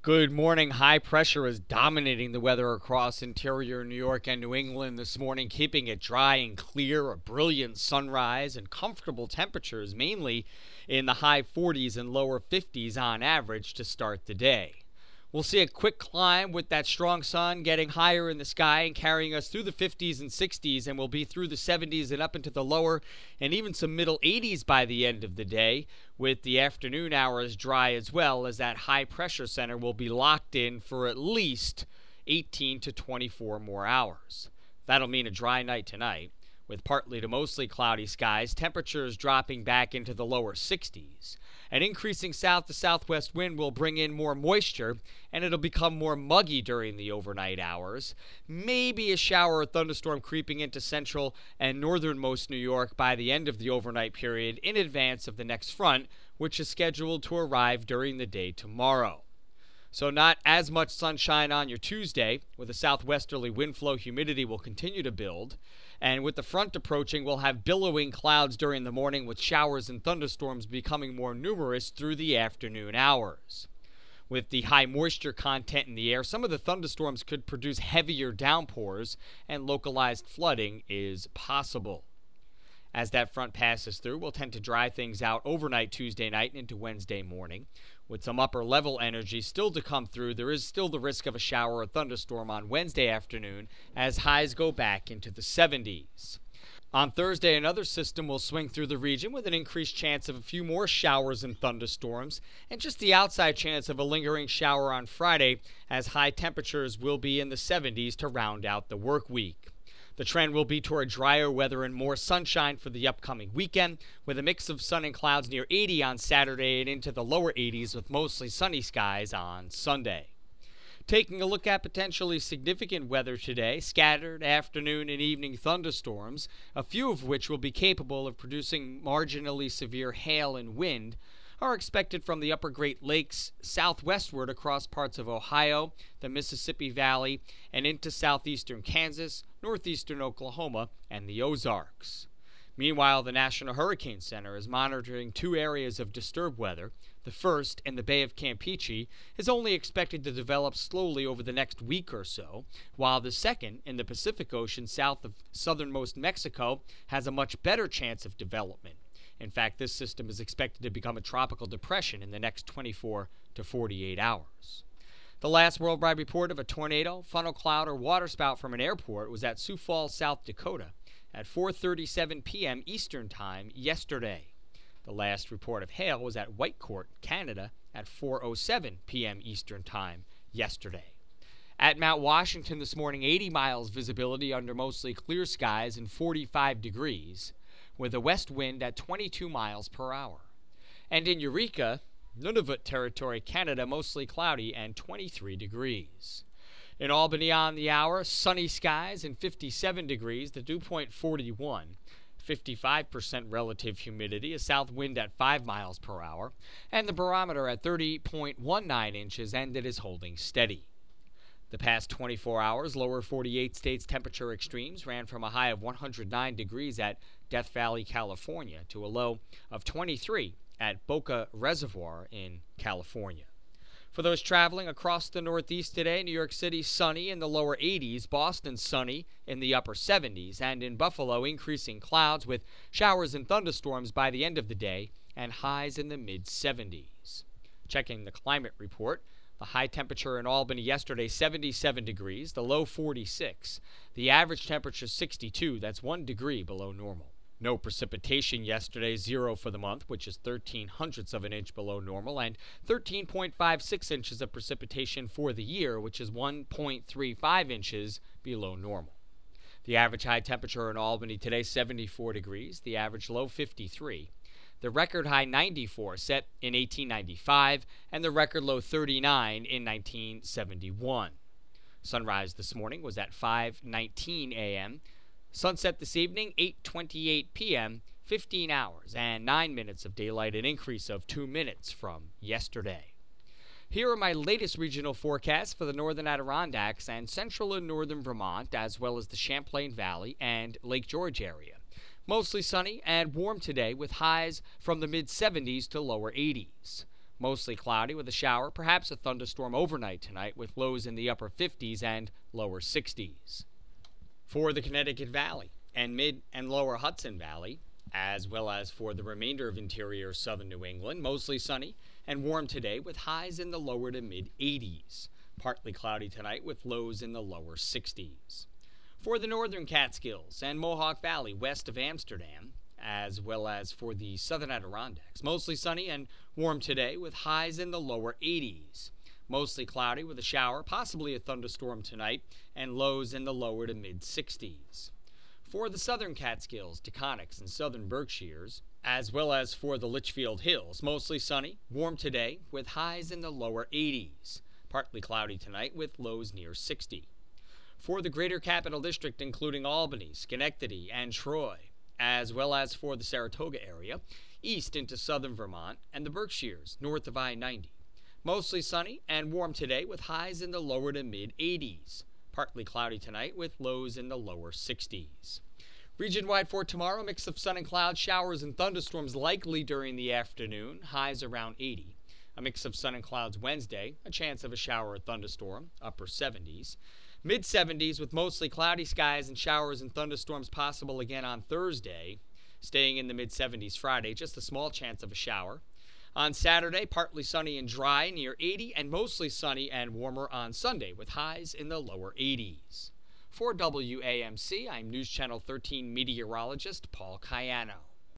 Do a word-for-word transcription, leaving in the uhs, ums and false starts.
Good morning. High pressure is dominating the weather across interior New York and New England this morning, keeping it dry and clear, a brilliant sunrise, and comfortable temperatures, mainly in the high forties and lower fifties on average to start the day. We'll see a quick climb with that strong sun getting higher in the sky and carrying us through the fifties and sixties, and we'll be through the seventies and up into the lower and even some middle eighties by the end of the day, with the afternoon hours dry as well, as that high pressure center will be locked in for at least eighteen to twenty-four more hours. That'll mean a dry night tonight, with partly to mostly cloudy skies, temperatures dropping back into the lower sixties. An increasing south to southwest wind will bring in more moisture, and it'll become more muggy during the overnight hours. Maybe a shower or thunderstorm creeping into central and northernmost New York by the end of the overnight period in advance of the next front, which is scheduled to arrive during the day tomorrow. So not as much sunshine on your Tuesday, with a southwesterly wind flow. Humidity will continue to build. And with the front approaching, we'll have billowing clouds during the morning, with showers and thunderstorms becoming more numerous through the afternoon hours. With the high moisture content in the air, some of the thunderstorms could produce heavier downpours, and localized flooding is possible. As that front passes through, we'll tend to dry things out overnight Tuesday night and into Wednesday morning. With some upper-level energy still to come through, there is still the risk of a shower or thunderstorm on Wednesday afternoon as highs go back into the seventies. On Thursday, another system will swing through the region with an increased chance of a few more showers and thunderstorms, and just the outside chance of a lingering shower on Friday, as high temperatures will be in the seventies to round out the work week. The trend will be toward drier weather and more sunshine for the upcoming weekend, with a mix of sun and clouds near eighty on Saturday and into the lower eighties with mostly sunny skies on Sunday. Taking a look at potentially significant weather today, scattered afternoon and evening thunderstorms, a few of which will be capable of producing marginally severe hail and wind, are expected from the upper Great Lakes southwestward across parts of Ohio, the Mississippi Valley, and into southeastern Kansas, northeastern Oklahoma, and the Ozarks. Meanwhile, the National Hurricane Center is monitoring two areas of disturbed weather. The first, in the Bay of Campeche, is only expected to develop slowly over the next week or so, while the second, in the Pacific Ocean south of southernmost Mexico, has a much better chance of development. In fact, this system is expected to become a tropical depression in the next twenty-four to forty-eight hours. The last worldwide report of a tornado, funnel cloud, or waterspout from an airport was at Sioux Falls, South Dakota, at four thirty-seven p.m. Eastern Time yesterday. The last report of hail was at Whitecourt, Canada, at four oh seven p.m. Eastern Time yesterday. At Mount Washington this morning, eighty miles visibility under mostly clear skies and forty-five degrees. With a west wind at twenty-two miles per hour. And in Eureka, Nunavut Territory, Canada, mostly cloudy and twenty-three degrees. In Albany on the hour, sunny skies and fifty-seven degrees, the dew point forty-one, fifty-five percent relative humidity, a south wind at five miles per hour, and the barometer at thirty point one nine inches, and it is holding steady. The past twenty-four hours, lower forty-eight states temperature extremes ran from a high of one hundred nine degrees at Death Valley, California, to a low of twenty-three at Boca Reservoir in California. For those traveling across the Northeast today, New York City sunny in the lower eighties, Boston sunny in the upper seventies, and in Buffalo increasing clouds with showers and thunderstorms by the end of the day and highs in the mid-seventies. Checking the climate report, the high temperature in Albany yesterday, seventy-seven degrees, the low forty-six. The average temperature sixty-two, that's one degree below normal. No precipitation yesterday, zero for the month, which is thirteen hundredths of an inch below normal, and thirteen point five six inches of precipitation for the year, which is one point three five inches below normal. The average high temperature in Albany today, seventy-four degrees, the average low fifty-three. The record high ninety-four set in eighteen ninety-five, and the record low thirty-nine in nineteen seventy-one. Sunrise this morning was at five nineteen a.m., sunset this evening, eight twenty-eight p.m., fifteen hours and nine minutes of daylight, an increase of two minutes from yesterday. Here are my latest regional forecasts for the northern Adirondacks and central and northern Vermont, as well as the Champlain Valley and Lake George area. Mostly sunny and warm today with highs from the mid-seventies to lower eighties. Mostly cloudy with a shower, perhaps a thunderstorm overnight tonight with lows in the upper fifties and lower sixties. For the Connecticut Valley and mid and lower Hudson Valley, as well as for the remainder of interior southern New England, mostly sunny and warm today with highs in the lower to mid eighties. Partly cloudy tonight with lows in the lower sixties. For the northern Catskills and Mohawk Valley west of Amsterdam, as well as for the southern Adirondacks, mostly sunny and warm today with highs in the lower eighties. Mostly cloudy with a shower, possibly a thunderstorm tonight, and lows in the lower to mid sixties. For the southern Catskills, Taconics, and southern Berkshires, as well as for the Litchfield Hills, mostly sunny, warm today with highs in the lower eighties. Partly cloudy tonight with lows near sixty. For the greater Capital District, including Albany, Schenectady, and Troy, as well as for the Saratoga area, east into southern Vermont, and the Berkshires, north of I ninety. Mostly sunny and warm today with highs in the lower to mid eighties. Partly cloudy tonight with lows in the lower sixties. Region-wide for tomorrow, mix of sun and clouds, showers and thunderstorms likely during the afternoon, highs around eighty. A mix of sun and clouds Wednesday, a chance of a shower or thunderstorm, upper seventies. mid seventies with mostly cloudy skies and showers and thunderstorms possible again on Thursday. Staying in the mid seventies Friday, just a small chance of a shower. On Saturday, partly sunny and dry near eighty, and mostly sunny and warmer on Sunday with highs in the lower eighties. For W A M C, I'm News Channel thirteen meteorologist Paul Cayano.